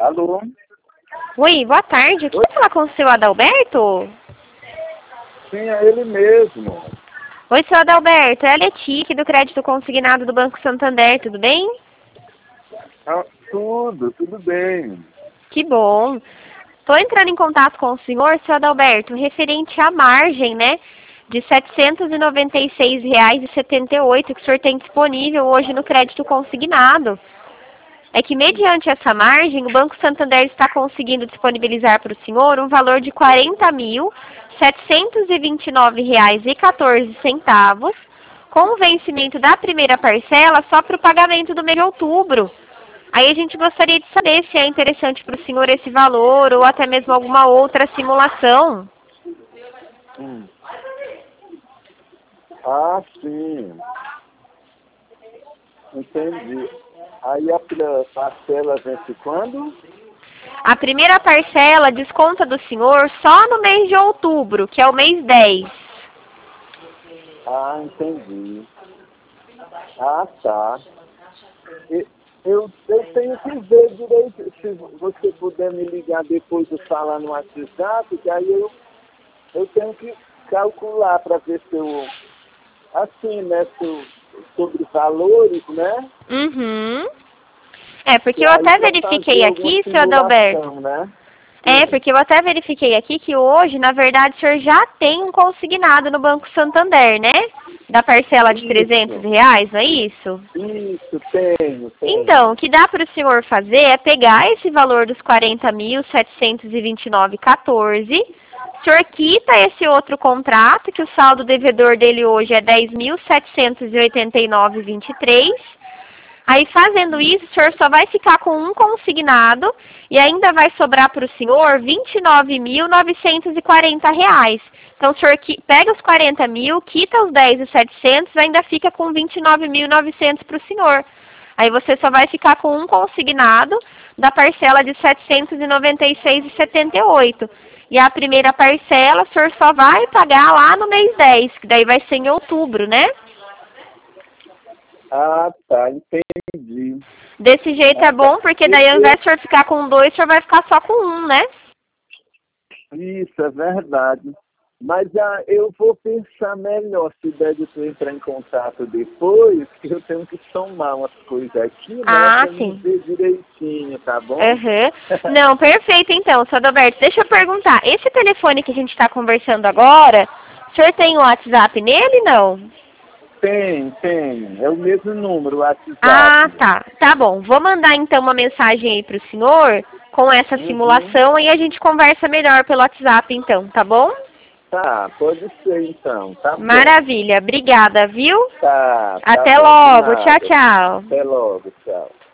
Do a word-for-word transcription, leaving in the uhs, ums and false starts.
Alô? Oi, boa tarde. Eu queria falar com o seu Adalberto? Sim, é ele mesmo. Oi, seu Adalberto. É a Letícia do Crédito Consignado do Banco Santander, tudo bem? Ah, tudo, tudo bem. Que bom. Estou entrando em contato com o senhor, seu Adalberto, referente à margem, né, de setecentos e noventa e seis reais e setenta e oito centavos que o senhor tem disponível hoje no crédito consignado. É que, mediante essa margem, o Banco Santander está conseguindo disponibilizar para o senhor um valor de quarenta mil, setecentos e vinte e nove reais e quatorze centavos, com o vencimento da primeira parcela só para o pagamento do mês de outubro. Aí a gente gostaria de saber se é interessante para o senhor esse valor ou até mesmo alguma outra simulação. Hum. Ah, sim. Entendi. Aí a primeira parcela vence quando? A primeira parcela desconta do senhor só no mês de outubro, que é o mês dez. Ah, entendi. Ah, tá. E- Eu, eu tenho que ver direito, se você puder me ligar depois de falar no WhatsApp, que aí eu, eu tenho que calcular para ver se eu, assim, né, se eu- sobre valores, né? Uhum. É, porque E eu aí até para verifiquei fazer alguma aqui, seu Adalberto. simulação, né? É, Sim. porque eu até verifiquei aqui que hoje, na verdade, o senhor já tem um consignado no Banco Santander, né? Da parcela de trezentos Isso, reais, não é isso? isso, tenho, Então, tenho. o que dá para o senhor fazer é pegar esse valor dos quarenta mil, setecentos e vinte e nove reais e quatorze centavos, o senhor quita esse outro contrato, que o saldo devedor dele hoje é dez mil, setecentos e oitenta e nove reais e vinte e três centavos. Aí, fazendo isso, o senhor só vai ficar com um consignado e ainda vai sobrar para o senhor vinte e nove mil, novecentos e quarenta reais. Então, o senhor pega os quarenta mil, quita os dez mil e setecentos, ainda fica com vinte e nove mil e novecentos para o senhor. Aí você só vai ficar com um consignado da parcela de setecentos e noventa e seis reais e setenta e oito centavos. E a primeira parcela, o senhor só vai pagar lá no mês dez, que daí vai ser em outubro, né? Ah, tá, entendi. Desse jeito Ah, é tá. bom, porque Eu, daí ao invés eu, de o senhor ficar com dois, o senhor vai ficar só com um, né? isso, é verdade. Mas ah, eu vou pensar melhor se deve eu entrar em contato depois, que eu tenho que somar umas coisas aqui, né, Ah, para me sim. ver direitinho, tá bom? Uhum. Não, perfeito então, seu Adalberto. Deixa eu perguntar, esse telefone que a gente está conversando agora, o senhor tem o WhatsApp nele, não? Tem, tem. É o mesmo número, o Ah, WhatsApp. tá. Tá bom. Vou mandar então uma mensagem aí pro senhor com essa Uhum. simulação e a gente conversa melhor pelo WhatsApp então, tá bom? Tá, pode ser então, tá bom. Maravilha. Obrigada, viu? Tá, tá Até bom, de logo. Tchau, nada. tchau. Até logo, tchau.